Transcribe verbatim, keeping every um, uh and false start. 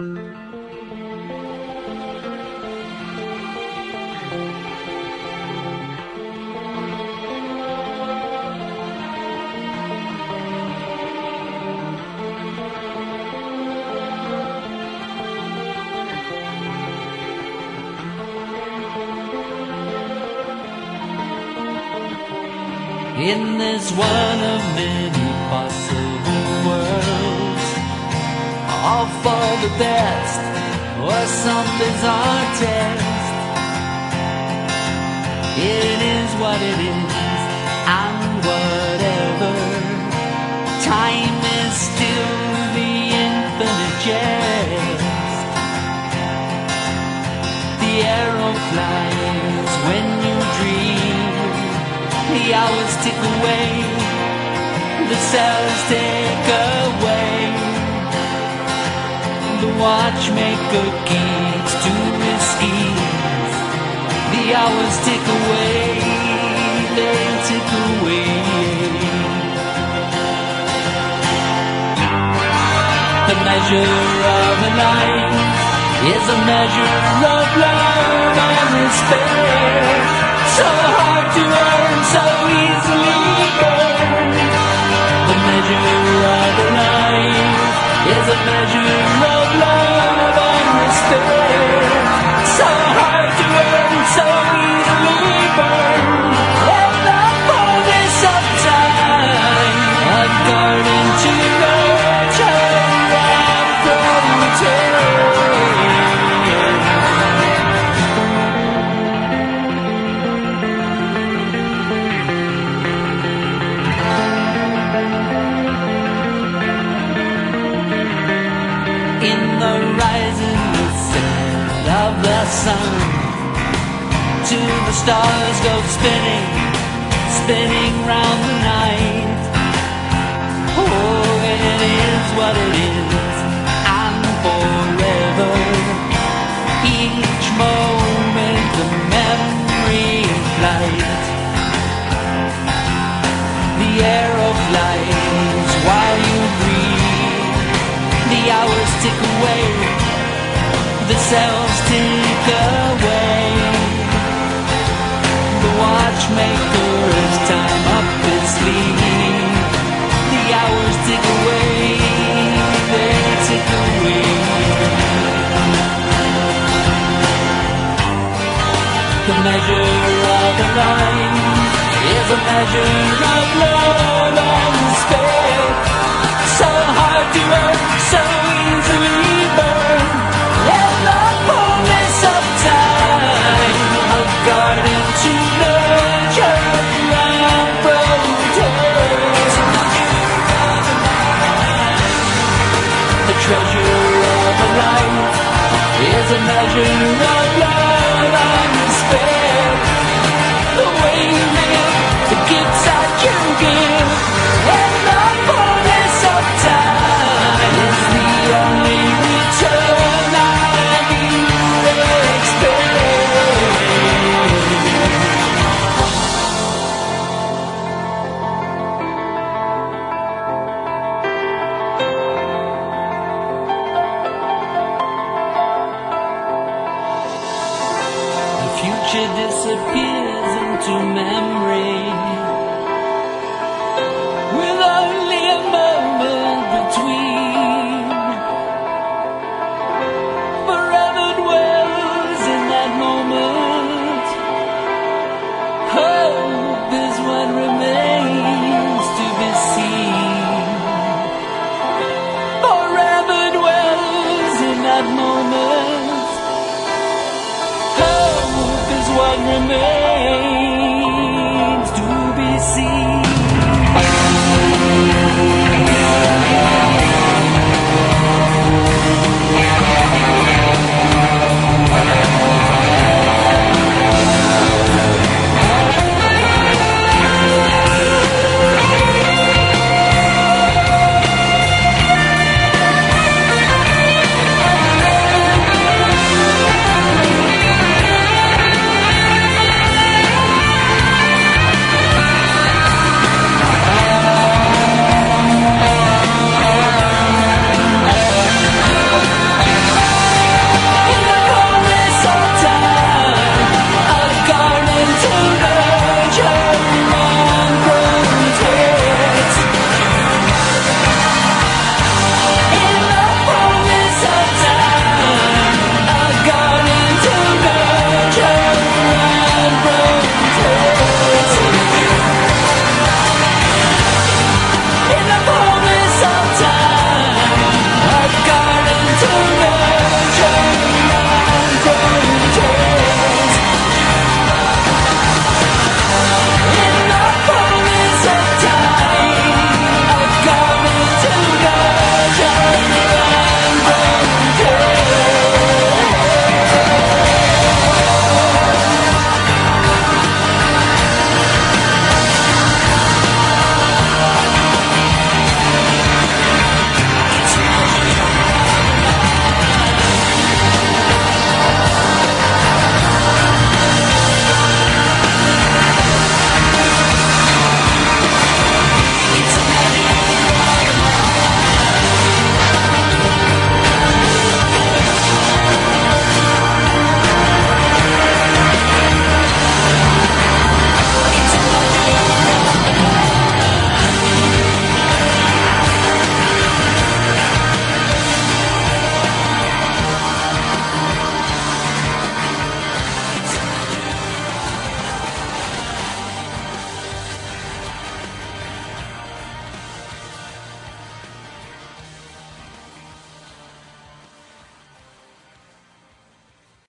In this one of many possible worlds, all for the best or some bizarre test. It is what it is, and whatever. Time is still the infinite jest. The arrow flies when you dream. The hours tick away, the cells tick away. The watchmaker keeps to his schemes. The hours tick away, they tick away. The measure of a life is a measure of love and respect. So hard to earn, so easily burned. The measure of a life is a measure of love and respect. So hard to earn, so easily burned. Let the fullness of time, a garden to nurture and protect. The sun to the stars go spinning, spinning round the night. Oh, it is what it is, and forever. Each moment a memory in flight. The arrow flies while you breathe. The hours tick away, the cells tick away. The watchmaker has time up his sleeve. The hours tick away, they tick away. The measure of a life is a measure of love and respect. So hard to earn, so easily burned. Let the fullness of time, a garden to nurture and protect. The treasure of a life is a measure of love and respect. The way you live, the gifts that you give, and the fullness of time is the only return I expect. The future disappears into memory, with only a moment between. Forever dwells in that moment. Hope is what remains to be seen. Forever dwells in that moment. Hope is what remains.